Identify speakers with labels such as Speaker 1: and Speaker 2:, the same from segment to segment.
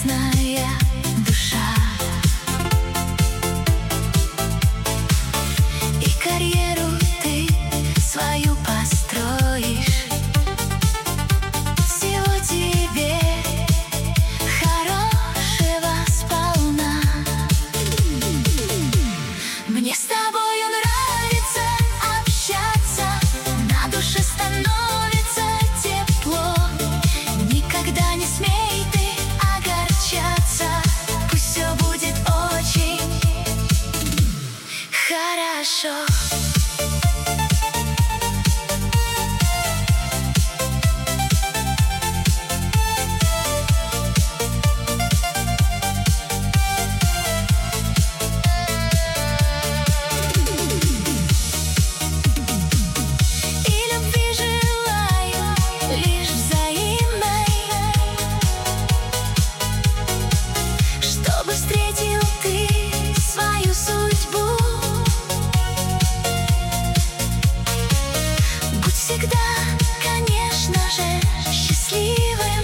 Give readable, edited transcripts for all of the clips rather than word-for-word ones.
Speaker 1: честная душа. И карьеру ты свою построишь. Всего тебе хорошего сполна. Мне с тобою нравится общаться, на душе становится тепло. Никогда не смей ты огорчаться, пусть все будет очень хорошо. Встретил ты свою судьбу. Будь всегда, конечно же, счастливым.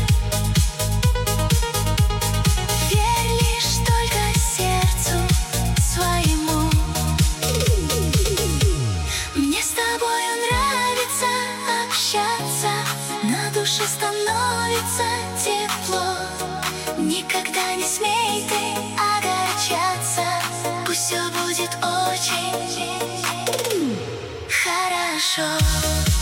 Speaker 1: Верь лишь только сердцу своему. Мне с тобою нравится общаться, на душе становится тепло. Никогда не смей ты огорчаться, пусть все будет очень хорошо.